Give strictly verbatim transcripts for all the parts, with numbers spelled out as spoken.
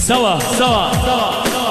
سوا سوا سوا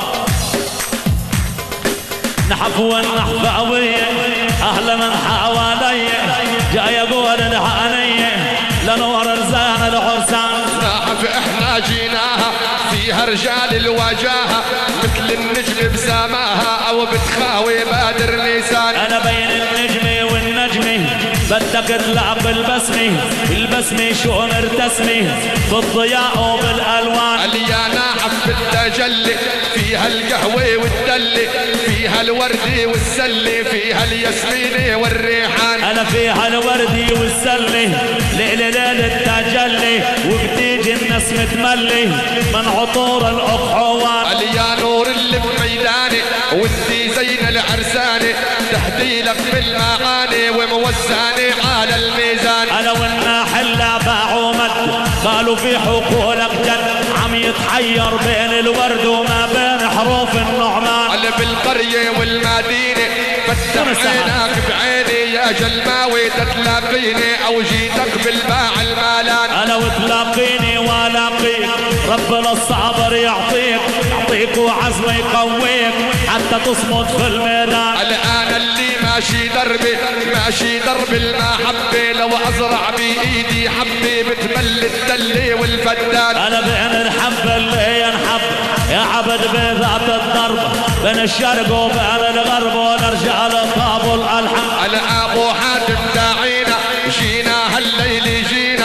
نحف والنحفاوية أهلا من حواليا جاي أقول الهانية لنور رزان العرسان. نحف احنا جيناها فيها رجال الوجاهة مثل النجم بسماها أو بتخاوي بادر نيسان. أنا بين النجمة والنجمة بدك تلعب بالبسمة البسمة شو مرتسمة بالضياء وبالألوان. يا ناحف بالتجلي فيها القهوة والدلة فيها الوردي والسلة فيها الياسمينة والريحان. أنا فيها الوردي والسلة ليلة ليلة التجلي وبتيجي الناس متملي من عطور الأقحوان. يا نور اللي بميداني وانتي زين العرسانة تهدي لك بالمعاني وموزاني على الميزان. أنا والناحل باعوا مد قالوا في حقولك جد عم يتحير بين الورد وما بين حروف النعمان. اللي بالقرية والمدينة فتح عينك بعيني يا جلماوي تتلاقيني او جيتك بالباع المالان. انا وتلاقيني والاقيك ربنا الصبر يعطيك يعطيك وعزمه يقويك حتى تصمد في الميدان. الان اللي ماشي دربي ماشي درب المحبة لو ازرع بايدي حبي بتمل الدلي والفدان. انا بين الحب اللي ينحب يا عبد بذات الضرب بين الشرق وبين الغرب ونرجع لطابو الالحم. انا ابو حاتم داعينا جينا هالليل جينا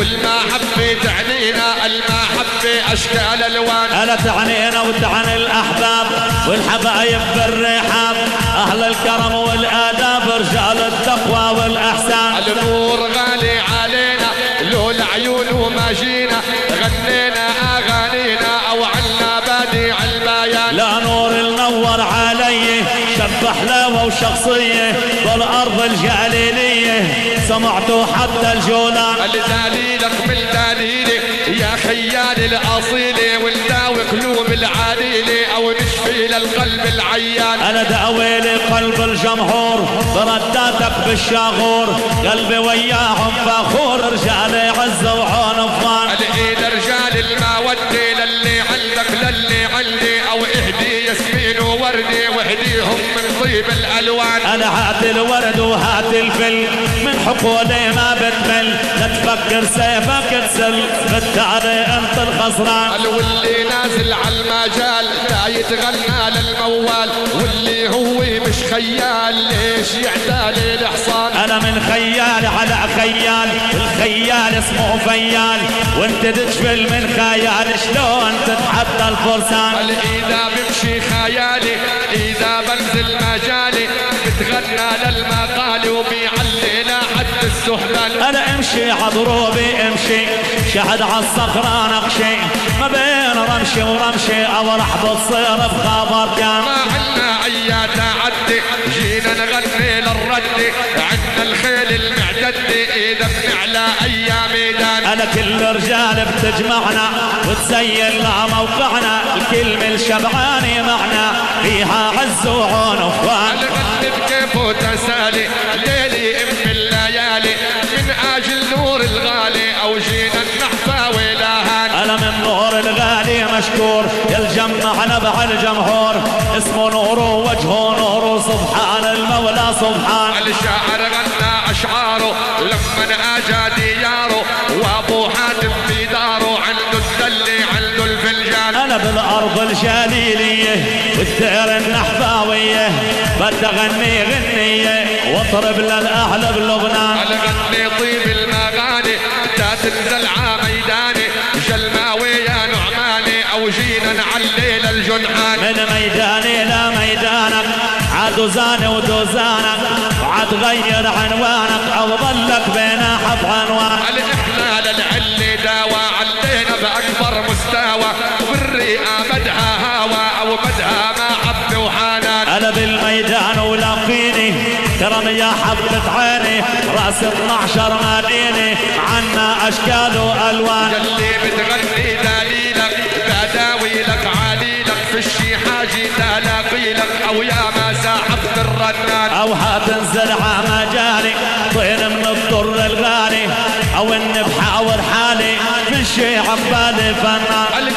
والمحبة تعنينا المحبة اشكال الوان. انا تعنينا وتعني الاحباب والحبايب بالرحاب اهل الكرم والاداب رجال التقوى والاحسان. النور غالي علينا لولا عيونه ما جينا غنينا اغانينا او عنا بادي عالبيان. لا نور النور علي شب حلاوه وشخصيه بالارض الجليليه سمعتوا حتى الجولان. الدليلك من دليلي يا خيال الاصيلي ونداوي قلوب العليلي او نشفي للقلب العيان. انا داوي لقلب الجمهور برداتك بالشاغور قلبي وياهم فخور رجال عز وعنفان. الايد رجال المودة للي عندك للي عندي او اهدي ياسمين ووردي واهديهم من طيب الالوان. انا هات الورد وهات الفل من حقولي ما بتمل لا تفكر سيفك تسل بالتعري انت الخسران. واللي نازل على المجال لا يتغنى للموال واللي هو مش خيال ليش يعتالي الحصان. انا من خيال على خيال الخيال اسمه فيال وانت تجفل من خيال شلون تتحدى الفرسان. اذا بمشي خيالي اذا بنزل مجالي بتغنى للمقال وبيعلي لحد السهبان. انا امشي عضروبي امشي شهد عالصخرة نقشي ما بين رمشي ورمشي او راح بتصير بخبر كان. ما عنا اي تعدي جينا نغني للرد عنا الخيل المعتدي اذا بنعلى اي ميدان. انا كل رجال بتجمعنا وتزين لها موقعنا الكلمة الشبعاني معنا فيها عز وعنفوان. نغني بكيف وتسالي ليلي ام الليالي من اجل نور الغالي او جينا النحفة ولاهان. انا من نور الغالي مشكور يلجمع نبع الجمهور اسمه نوره وجهه نوره سبحان المولى سبحان. الشاعر غنى اشعاره لما اجى دياره وابو حاتم في داره عنده الدلي عنده الفنجان. انا بالارض الجليليه والثير النحفاويه بدي اغني غنيه واطرب للاهل بلبنان. الغني طيب المغاني تا تنزل ع ميداني جلماوي يا نعماني او جينا نعلي للجنحان. من ميداني لا ميدانك عدوزاني ودوزانك وعد غير عنوانك او ظلك بينا حب عنوان. احنا للعلي داوى علينا باكبر مستوى والرئه بدها هوى او بدها ما حب وحنان. انا بالميدان ولاقيني كرم يا حبة عيني راس اثنعشر مديني عنا اشكال والوان. يلي بتغني دليلك بداوي لك عليلك في الشي حاجي تلاقي لك او يا ما ساحبت الرنان. او هتنزل ع مجالي طين من الضر الغالي او اني بحاور حالي في الشي عبالي فنان. الكيف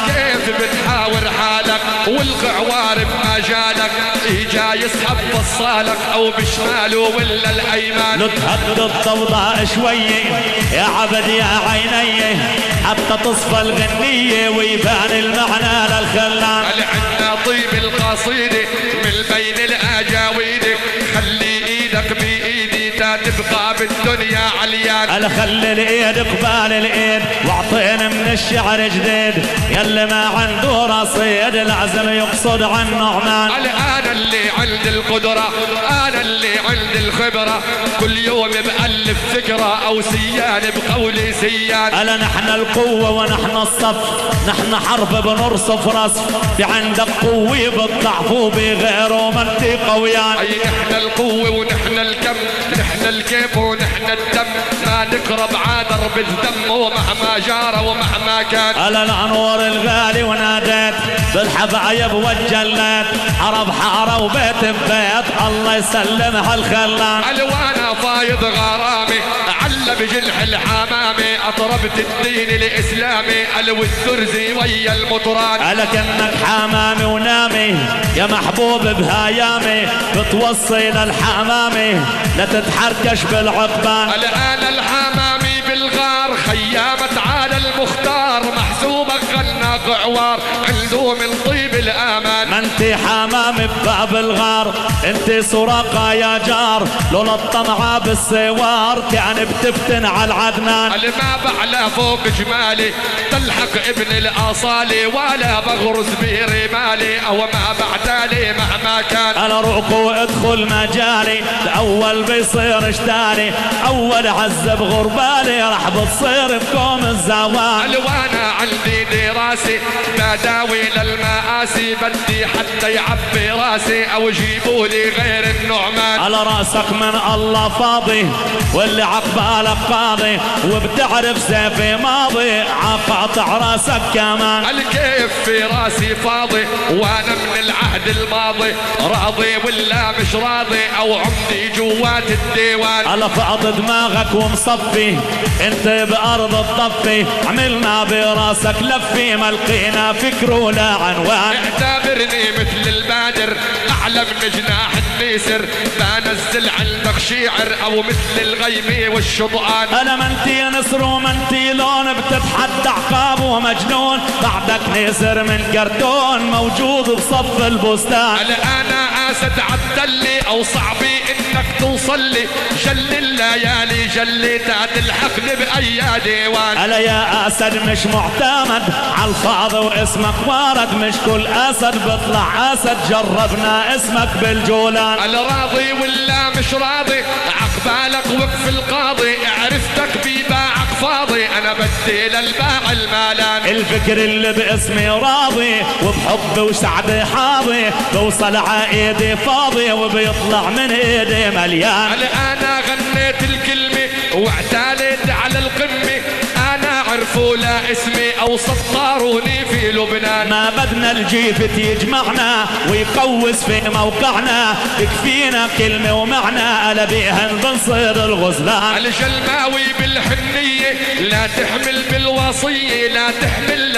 كيف بتحاور حالك والقعوار بما جالك جاي يسحب بصالك او بشماله ولا الايمان. نتهد الضوضاء شوية يا عبد يا عيني حتى تصفى الغنية ويبان المعنى للخلان. هل عنا طيب القصيدة من بين الاجاويد خلي ايدك بايدي تبقى بالدنيا عليان. هل خلي الايد قبال الايد واعطينا من الشعر جديد يلي ما عنده رصيد لازم يقصد عن نعمان. انا اللي عند القدرة انا اللي عند الخبرة كل يوم بألف فكرة او سيان بقولي سيان. الا نحن القوة ونحن الصف نحن حرب بنرصف رصف في عندك قوة بالضعف وبغيره ما انت قويان. اي نحن القوة ونحن الكم نحن الكيف ونحن الدم ما نقرب عادر بالدم ومهما جار ومهما كان. الا الانوار الغالي وناديت بالحبايب والجلات حرب حارة وبيت ببيت الله يسلمها الخلان. الوانا فايض غرامي على بجلح الحمامي اطربت الدين الاسلامي الو الثرزي ويا المطران. الا كانك حمامي ونامي يا محبوب بهايامي بتوصي للحمامي لا تتحركش بالعقبان. الان الحمامي بالغار خيامة على المختار محسوبك غنى قعوار عنده من طيب الامان. ما انت حمامي بباب الغار انت سراقة يا جار لولا الطمعة بالسوار كان بتفتن على العدنان. ما بعلى فوق جمالي تلحق ابن الاصالي ولا بغرز برمالي او ما بعتالي مهما كان. انا روقو ادخل مجالي الاول بيصير اشتالي اول عذب غربالي راح بتصير بكوم الزوال. وانا عندي دراسي بداوي للمآسي بدي حتى يعبي راسي او جيبوا لي غير النعمان. على راسك من الله فاضي واللي عقبالك قاضي وبتعرف سيفي ماضي عقاطع راسك كمان. الكيف في راسي فاضي وانا من العهد الماضي راضي ولا مش راضي او عمدي جوات الديوان. على فاض دماغك ومصفي انت بارض الضفي عملنا براسك لفي ما لقينا فكر ولا عنوان. اعتبرني مثل البادر اعلى من جناح النسر بنزل عندك شعر او مثل الغيمي والشطآن. انا ما انتي نسر وما انتي لون بتتحدى عقاب ومجنون بعدك نسر من كرتون موجود بصف البستان. انا اسد عبدلي او صعبي انك توصل لي جل الليالي جلي تلحقني باي ديوان. الا يا اسد مش معتمد على الفاضي واسمك وارد مش كل اسد بيطلع اسد جربنا اسمك بالجولان. انا راضي ولا مش راضي عقبالك وقف القاضي عرفتك بباعك فاضي انا بدي للباع المالان. الفكر اللي باسمي راضي وبحب وسعدي حاضي بوصل عايدي فاضي وبيطلع من ايدي مليان. انا غنيت الكلمة واعتالت على القمة انا عرفوا لا اسمي او سطروني في لبنان. ما بدنا الجيف تيجمعنا ويقوس في موقعنا يكفينا كلمة ومعنى ألا بيها بنصيد الغزلان. الجلماوي بالحنية لا تحمل بالوصية لا تحمل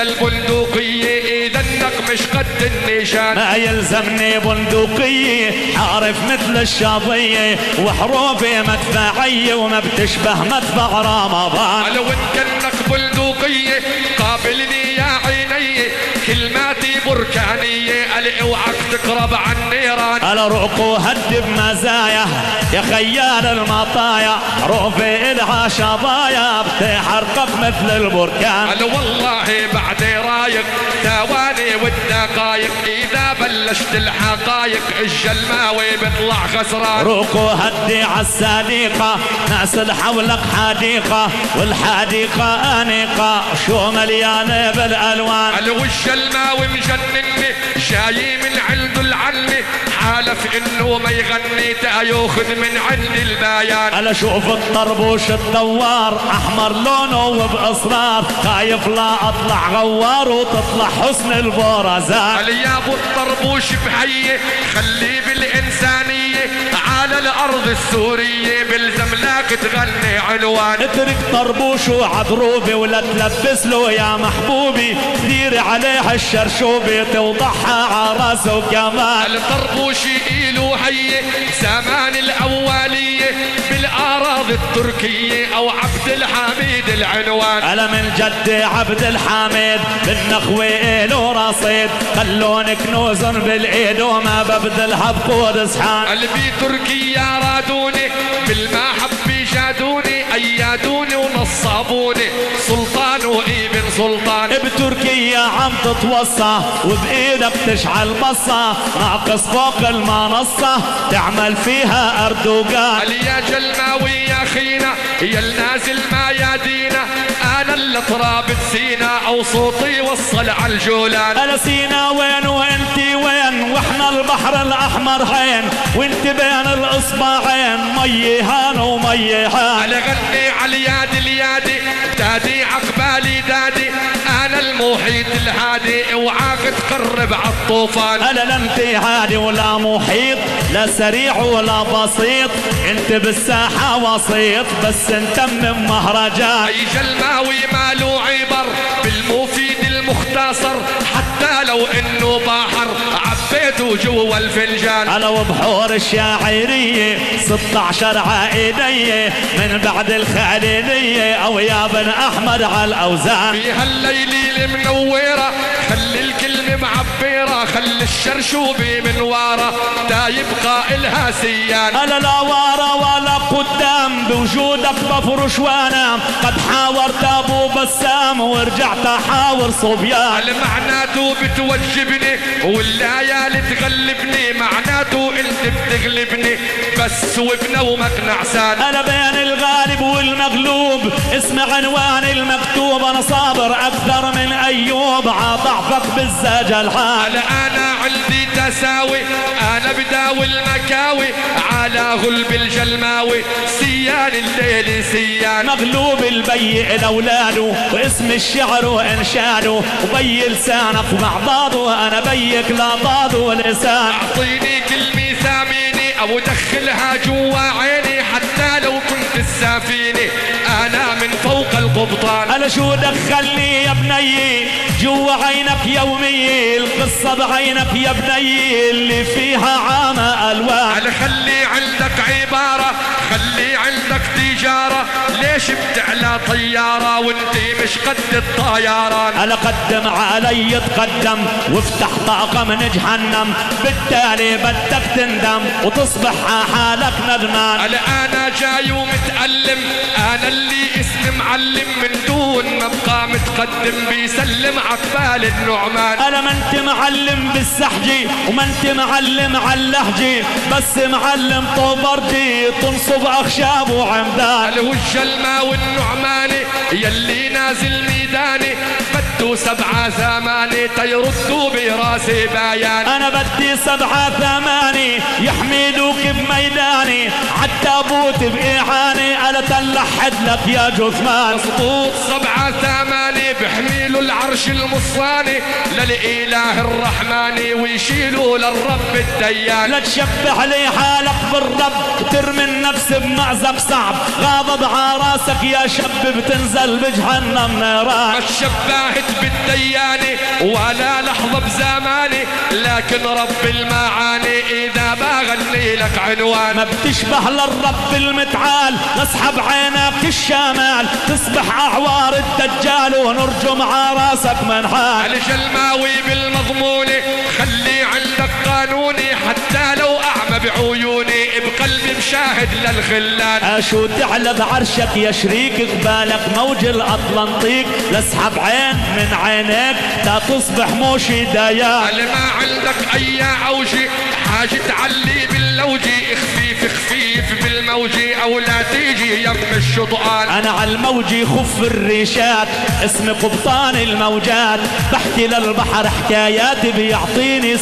للبندقية اذا انك مش قد النشان. ما يلزمني بندقية حارف مثل الشاطية وحروفي مدفعية وما بتشبه مدفع رمضان. لو ان كانك بندقية قابلني يا عيني كلماتي بركانية ألا اوعك تقرب عن نيران. ألا روقو هد بمزايا يا خيال المطايا روفي إلها شظايا بتحرقك مثل البركان. ألا والله بعد رايق ثواني والدقايق إذا بلشت الحقايق الجلماوي بيطلع خسران. روقو هدي عالصديقة ناس حولك حديقة والحديقة أنيقة شو مليانة بالألوان. ألا والجلماوي مجنني جاي من عنده العني حالف انه ما يغني تاياخذ من عند البيان. ألا شوف الطربوش الدوار احمر لونه وباصرار خايف لا اطلع غوار وتطلع حسن البرزان. ألا يا ابو الطربوش بحيه خليه بالانسانيه على الارض السورية بالزملاك تغني عنوان. اترك طربوش وعضروبي ولا تلبس له يا محبوبي، ديري عليها الشرشوبي توضحها عراسه وكمان. الطربوش إيلو هي زمان الأولية بالأراضي التركية أو عبد الحميد العنوان. أنا من جدي عبد الحميد بالنخوة إلو رصيد، خلون كنوز بالإيد وما ببذلها بقود صحان. قلبي تركيا رادوني بالمحبة جادوني أيادوني ونصابوني سلطان وابن سلطان. بتركيا عم تتوصى وبإيدك تشعل بصة، ناقص فوق المنصة تعمل فيها أردوغان. قال يا جلماوي يا خينا يا النازل ما يادينا، أنا اللي ترابط سينا أو صوتي وصل على الجولان. أنا سينا وين وانتي وين واحنا البحر الأحمر هين، وانت بين الإصبعين مي هان ومي هان. على غني على الياد اليادي دادي عقبالي دادي، أنا المحيط الهادي اوعاك تقرب عالطوفان. أنا لا انت هادي ولا محيط لا سريع ولا بسيط، انت بالساحة وسيط بس انت من مهرجان. أي جلماوي ماله عبر بالمفيد المختصر، حتى لو انه بحر عبيته جوا الفنجان. أنا وبحور الشاعرية ستة عشر عائدية من بعد الخليلية أو يا بن أحمد على الأوزان. في هالليلة المنورة خلي الكلمة معبرة، خلي الشرشوبة من ورا دا يبقى إلها سيان. أنا لا ورا ولا قدام بوجودك بفرش وانام، قد حاورت أبو بسام ورجعت أحاور صبيان. معناته بتوجبني والليالي تغلبني، معناته انت بتغلبني بس وبنومك نعسان. أنا بين الغالب والمغلوب اسم عنوان المكتوب، أنا صابر أكثر من أيوب عضعفك بالزاج الحال. أنا عندي تساوي أنا بداوي المكاوي على غلب الجلماوي سيان الليل سيان. مغلوب البي لأولاده واسم الشعر وإنشاده، وبي لسانك مع بعضه أنا بيك لا ضاد ولسان. أعطيني كلمة ثاميني أو دخلها جوا عيني، حتى لو كنت السافيني أنا من فوق القبطان. أنا شو دخلني يا بني جوا عينك يومي، القصة بعينك يا بني اللي فيها عامة ألوان. أنا خلي عندك عبارة خلي عندك تجارة، ليش بتعلى طيارة وانتي مش قد الطيران. أنا قدم علي تقدم وافتح طاقم من جهنم، بالتالي بدك تندم وتصبح حالك ندمان. أنا أنا جاي ومتألم أنا اللي اسم معلم من دون ما ابقى متقدم بيسلم عقبال النعمان. أنا ما انت معلم بالسحجي وما انت معلم على اللهجي، بس معلم طوبردي تنصب أخشاب وعمدان. الوجه الماء والنعماني يلي نازل ميداني بده سبعة ثماني تيردوا براسي بايان. أنا بدي سبعة ثماني يحملوك بميداني عالتابوت بإيعاني، أنا تلحد لك يا جثمان. مصبوط سبعة ثماني بحميلوا العرش المصاني للإله الرحماني ويشيلوا للرب الديان. لا تشبه لي حالك بالرب ترمي النفس بمعزق صعب، غاضب عراسك يا شب بتنزل بجهنم نيران. ما شبهت بالدياني ولا لحظة بزماني، لكن رب المعاني إذا بغني لك عنوان. ما بتشبه للرب المتعال، نسحب عينك الشمال تسبح أعوار الدجال ونرجم عراسك منحال. الجلماوي بالمضموني خلي عندك قانوني، حتى لو أعمى بعيوني بقلبي مشاهد للخلان. أشو تعلى بعرشك يا شريك قبالك موج الأطلنطيق، لاسحب عين من عينيك لا تصبح موشي ديان. ما عندك أي عوجي حاجة تعلي باللوجي، اخفيف اخفيف بالموجي أو لا تيجي يم الشطآن. أنا على الموجي خف الريشات اسم قبطان الموجات، بحكي للبحر حكايات بيعطيني سر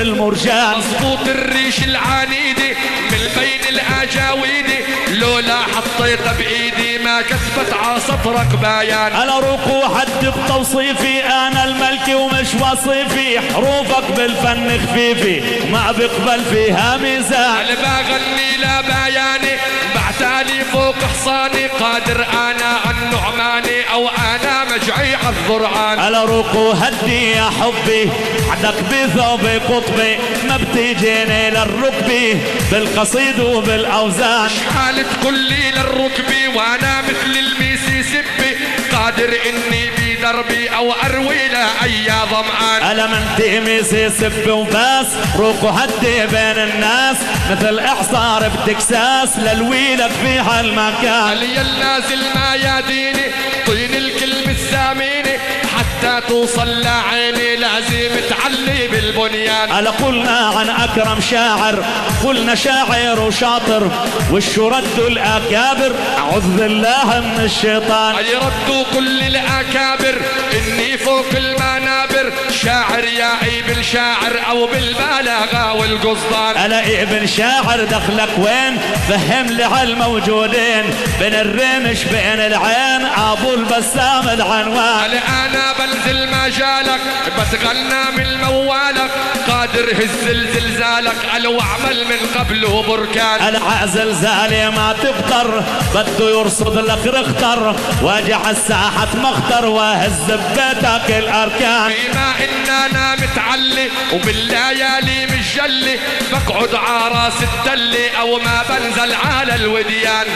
المرجان. مظبوط الريش العنيدي من بين الاجاويدي، لولا حطيتها بايدي ما كتبت عصفرك بيان. انا روق حد بتوصيفي، انا الملكي ومش وصيفي، حروفك بالفن خفيفي ما بقبل فيها ميزان. انا بغني لا بياني بعتالي فوق حصاني، قادر انا النعماني او انا مجعي الضرعان. انا روق هدي يا حبي عدك بثوب قطبي، ما بتجيني للركبي بالقصيد وبالاوزان. حالة كلي للركبي وانا مثل الميسيسيبي، قادر اني بدربي او اروي لاي ظمآن. انا منتي ميسيسيبي وباس، روق هدي بين الناس مثل اعصار بتكساس للويلك في هالمكان. علي النازل ما يديني طين الكلمة الساميني، حتى توصل لعيني لازم تعلي بالبنيان. ألا قلنا عن أكرم شاعر، قلنا شاعر وشاطر، وشو ردوا الأكابر أعوذ بالله من الشيطان. أي ردوا كل الأكابر إني فوق المنابر، شاعر يا ابن شاعر أو بالبلاغة والقصدان. ألا ابن شاعر دخلك وين؟ فهم لي عالموجودين بين الرمش بين العين أبو البسام العنوان. أنا بنزل مجالك بتغنى من موالك، قادر هز زلزالك ألو أعمل من قبله بركان. الع زلزالي ما تبطر بده يرصد لك رختر، واجع الساحة مخطر وهز ببيتك الأركان. بما إن أنا متعلي وبالليالي مجلي، بقعد عراس التلي أو ما بنزل على الوديان.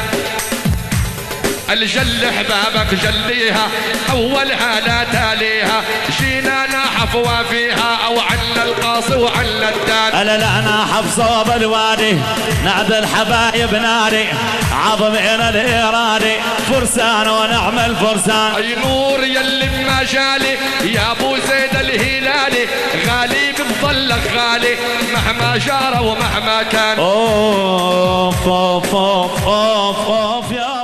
الجل حبابك جليها اولها لا تاليها، جينا نحف وفيها او عنا القاص وعنا الدان. الا لا نحف صوب الوادي نعدل الحبايب ناري، عظمنا الارادي فرسان ونعمل فرسان. اي نور يلي بمجالي يا ابو زيد الهلالي، غالي بتظلك غالي مهما جار ومهما كان. اوف اوف اوف اوف, أوف يا